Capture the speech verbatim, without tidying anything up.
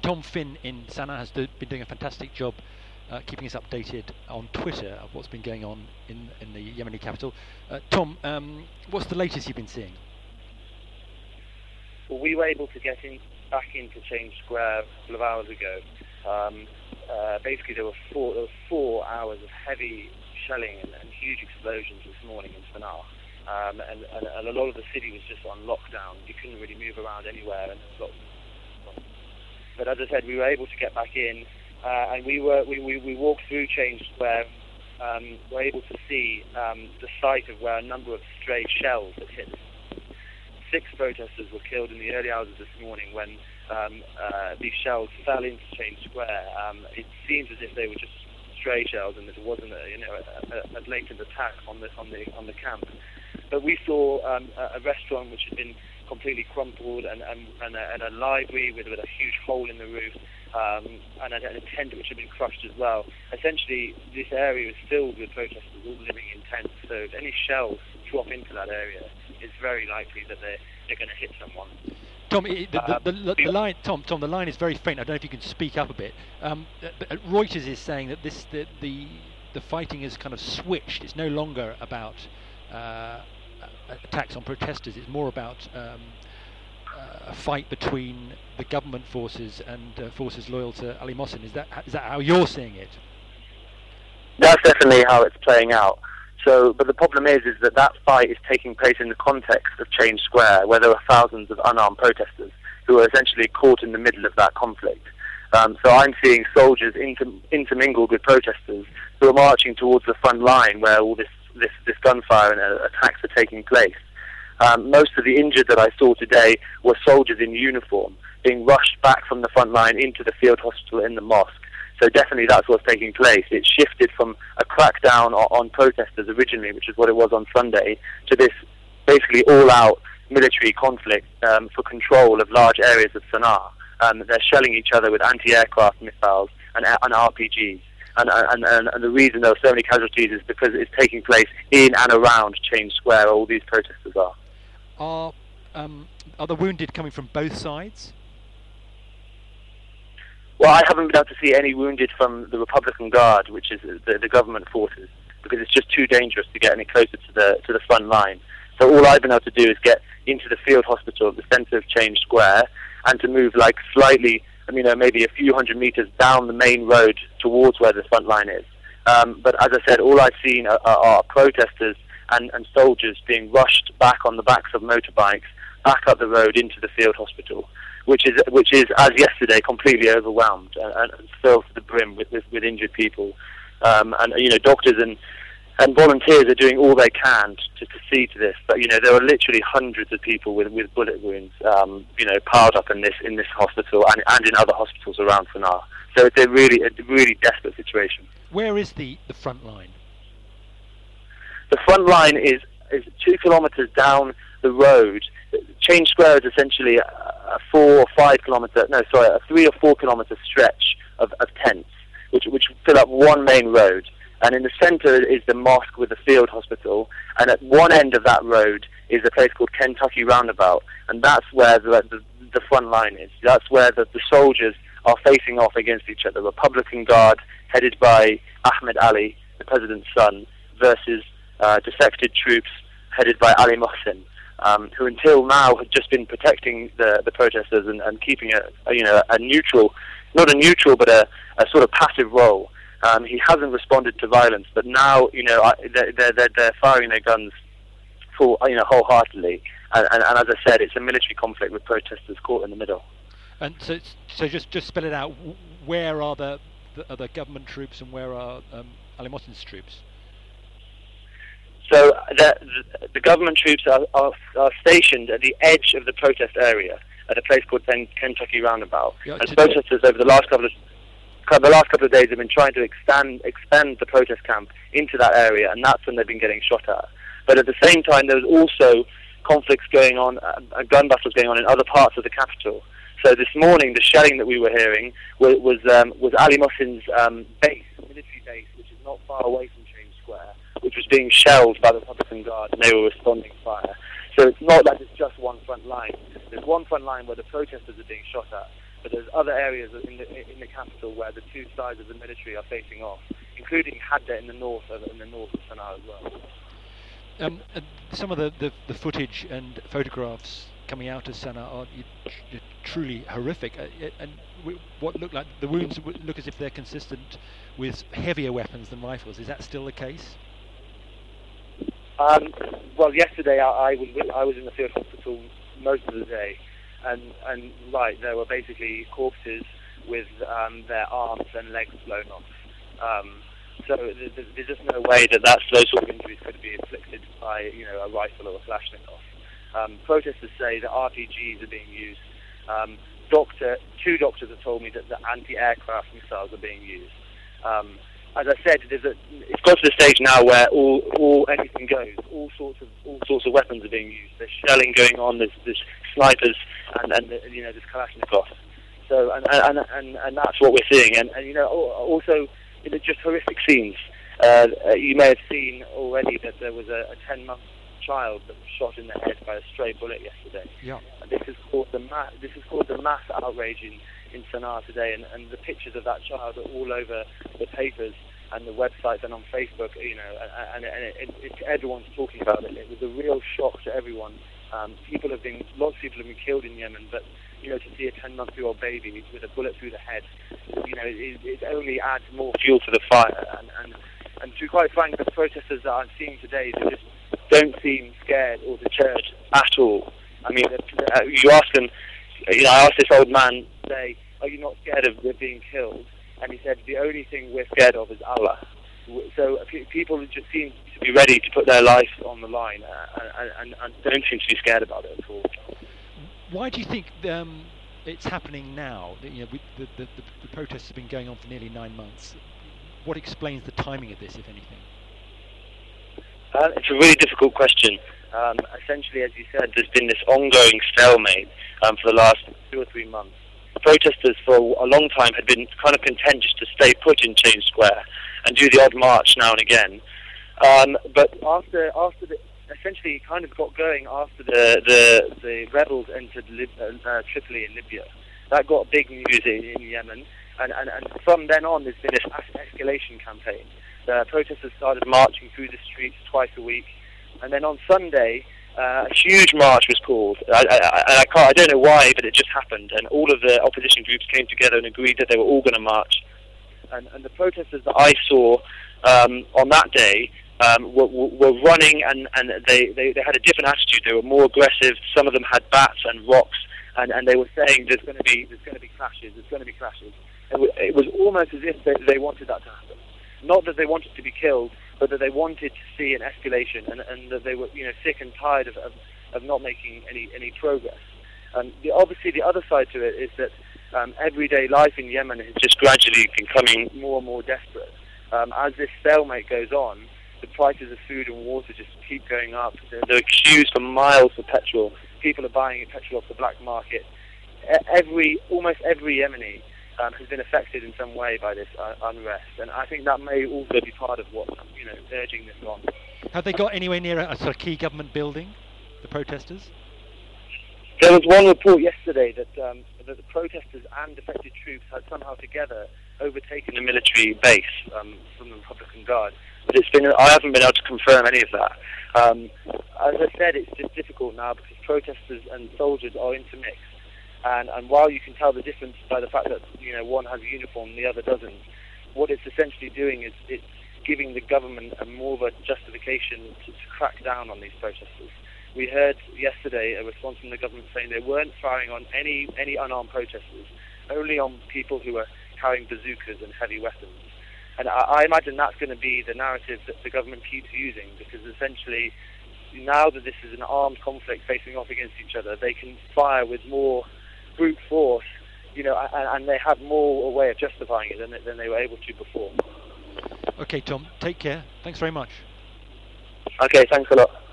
Tom Finn in Sana'a has do, been doing a fantastic job uh, keeping us updated on Twitter of what's been going on in, in the Yemeni capital. Uh, Tom, um, what's the latest you've been seeing? Well, we were able to get in, back into Change Square a couple of hours ago. Um, uh, basically, there were four there were four hours of heavy shelling and, and huge explosions this morning in Sana'a. Um, and, and, and a lot of the city was just on lockdown. You couldn't really move around anywhere. And lots of, but as I said, we were able to get back in, uh, and we were we, we, we walked through Change Square. Um, we were able to see um, the site of where a number of stray shells had hit. Six protesters were killed in the early hours of this morning when um, uh, these shells fell into Change Square. Um, it seems as if they were just stray shells, and it wasn't a, you know a, a, a blatant attack on the on the on the camp. But we saw um, a, a restaurant which had been completely crumpled, and and, and, a, and a library with, with a huge hole in the roof, um, and, a, and a tent which had been crushed as well. Essentially, this area is filled with protesters all living in tents. So if any shells drop into that area, it's very likely that they're they're going to hit someone. Tom, the, the, the, the, the line, Tom, Tom, the line is very faint. I don't know if you can speak up a bit. Um, Reuters is saying that this the, the the fighting has kind of switched. It's no longer about uh, attacks on protesters. It's more about um, uh, a fight between the government forces and uh, forces loyal to Ali Mohsen. Is that is that how you're seeing it? That's definitely how it's playing out. So, but the problem is, is that that fight is taking place in the context of Change Square, where there are thousands of unarmed protesters who are essentially caught in the middle of that conflict. Um, so I'm seeing soldiers inter- intermingled with protesters who are marching towards the front line where all this, this, this gunfire and uh, attacks are taking place. Um, most of the injured that I saw today were soldiers in uniform being rushed back from the front line into the field hospital in the mosque. So definitely that's what's taking place. It shifted from a crackdown on, on protesters originally, which is what it was on Sunday, to this basically all-out military conflict um, for control of large areas of Sana'a. Um, they're shelling each other with anti-aircraft missiles and, and R P Gs. And, and, and, and the reason there are so many casualties is because it's taking place in and around Change Square, where all these protesters are. Are, um, are the wounded coming from both sides? Well, I haven't been able to see any wounded from the Republican Guard, which is the, the government forces, because it's just too dangerous to get any closer to the to the front line. So all I've been able to do is get into the field hospital at the centre of Change Square, and to move like slightly, I mean, uh, maybe a few hundred metres down the main road towards where the front line is. Um, but as I said, all I've seen are, are, are protesters and, and soldiers being rushed back on the backs of motorbikes, back up the road into the field hospital, which is, which is as yesterday, completely overwhelmed and, and filled to the brim with, with, with injured people. Um, and, you know, doctors and, and volunteers are doing all they can to, to see to this. But, you know, there are literally hundreds of people with, with bullet wounds, um, you know, piled up in this in this hospital and, and in other hospitals around Sana'a. So it's a really, a really desperate situation. Where is the, the front line? The front line is, is two kilometres down the road. Change Square is essentially a, a four or five kilometre, no, sorry, a three or four kilometre stretch of, of tents, which which fill up one main road. And in the centre is the mosque with the field hospital, and at one end of that road is a place called Kentucky Roundabout, and that's where the the, the front line is. That's where the, the soldiers are facing off against each other. The Republican Guard, headed by Ahmed Ali, the president's son, versus uh, defected troops headed by Ali Mohsen. Um, who until now had just been protecting the, the protesters and, and keeping a, a you know a neutral, not a neutral but a, a sort of passive role. Um, he hasn't responded to violence, but now you know they're they're, they're firing their guns full you know wholeheartedly. And, and, and as I said, it's a military conflict with protesters caught in the middle. And so so just just spell it out. Where are the the, are the government troops and where are um, Ali Mohsen's troops? So the, the government troops are, are, are stationed at the edge of the protest area at a place called Kentucky Roundabout. Yeah, and protesters over the last couple of the last couple of days have been trying to expand expand the protest camp into that area, and that's when they've been getting shot at. But at the same time, there was also conflicts going on, uh, gun battles going on in other parts of the capital. So this morning, the shelling that we were hearing was was, um, was Ali Mohsen's um, base, military base, which is not far away from Change Square, which was being shelled by the Republican Guard, and they were responding fire. So it's not that it's just one front line. There's one front line where the protesters are being shot at, but there's other areas in the in the capital where the two sides of the military are facing off, including Hadda in the north, in the north of Sana'a as well. Um, uh, some of the, the, the footage and photographs coming out of Sana'a are tr- truly horrific, uh, and w- what look like the wounds w- look as if they're consistent with heavier weapons than rifles. Is that still the case? Um, well, yesterday I, I was I was in the field hospital most of the day, and and right there were basically corpses with um, their arms and legs blown off. Um, so th- th- there's just no way that that's, those sort of injuries could be inflicted by you know a rifle or a Kalashnikov. Um, protesters say that R P Gs are being used. Um, doctor, two doctors have told me that the anti-aircraft missiles are being used. Um, as I said, there's a, it's got to the stage now where all, all anything goes. All sorts of all sorts of weapons are being used. There's shelling going on. There's, there's snipers, and, and you know there's Kalashnikov. So and and, and and that's what we're seeing. And, and you know also you know, just horrific scenes. Uh, you may have seen already that there was a ten-month child that was shot in the head by a stray bullet yesterday. Yeah. And this has caused a ma- this has caused a mass outrage in, in Sana'a today, and, and the pictures of that child are all over the papers and the websites and on Facebook. You know, and, and, and it, it, it, everyone's talking about it. It was a real shock to everyone. Um, people have been, lots of people have been killed in Yemen, but you know, to see a ten-month-old baby with a bullet through the head, you know, it, it only adds more fuel to the fire. And, and and to be quite frank, the protesters that I'm seeing today, they just don't seem scared or deterred at all. I mean, uh, you ask them, you know, I asked this old man today, are you not scared of being killed? And he said, the only thing we're scared of is Allah. So uh, people just seem to be ready to put their life on the line uh, and, and, and don't seem to be scared about it at all. Why do you think um, it's happening now? You know, we, the, the, the, the protests have been going on for nearly nine months. What explains the timing of this, if anything? Uh, it's a really difficult question. Um, essentially, as you said, there's been this ongoing stalemate um, for the last two or three months. Protesters for a long time had been kind of content just to stay put in Change Square and do the odd march now and again. Um, but after after the, essentially it kind of got going after the the, the rebels entered Lib- uh, Tripoli in Libya. That got big news in, in Yemen, and, and, and from then on there's been this escalation campaign. The protesters started marching through the streets twice a week, and then on Sunday, uh, a huge march was called. I, I, I, can't, I don't know why, but it just happened, and all of the opposition groups came together and agreed that they were all going to march. And, and the protesters that I saw um, on that day um, were, were running, and, and they, they, they had a different attitude. They were more aggressive. Some of them had bats and rocks, and, and they were saying there's going to be there's going to be clashes. There's going to be clashes. And it was almost as if they, they wanted that to happen. Not that they wanted to be killed, but that they wanted to see an escalation, and, and that they were, you know, sick and tired of, of, of not making any, any progress. Um, the, obviously, the other side to it is that um, everyday life in Yemen is just gradually becoming more and more desperate. Um, as this stalemate goes on, the prices of food and water just keep going up. There, there are queues for miles for petrol. People are buying petrol off the black market. Every, almost every Yemeni Um, has been affected in some way by this uh, unrest, and I think that may also be part of what you know urging this on. Have they got anywhere near a, a sort of key government building, the protesters? There was one report yesterday that um, that the protesters and defected troops had somehow together overtaken a military base um, from the Republican Guard, but it's been I haven't been able to confirm any of that. Um, as I said, it's just difficult now because protesters and soldiers are intermixed. And, and while you can tell the difference by the fact that you know one has a uniform and the other doesn't, what it's essentially doing is it's giving the government a more of a justification to, to crack down on these protesters. We heard yesterday a response from the government saying they weren't firing on any, any unarmed protesters, only on people who are carrying bazookas and heavy weapons. And I, I imagine that's going to be the narrative that the government keeps using, because essentially now that this is an armed conflict facing off against each other, they can fire with more brute force, you know, and, and they have more a way of justifying it than, than they were able to before. Okay, Tom, take care. Thanks very much. Okay, thanks a lot.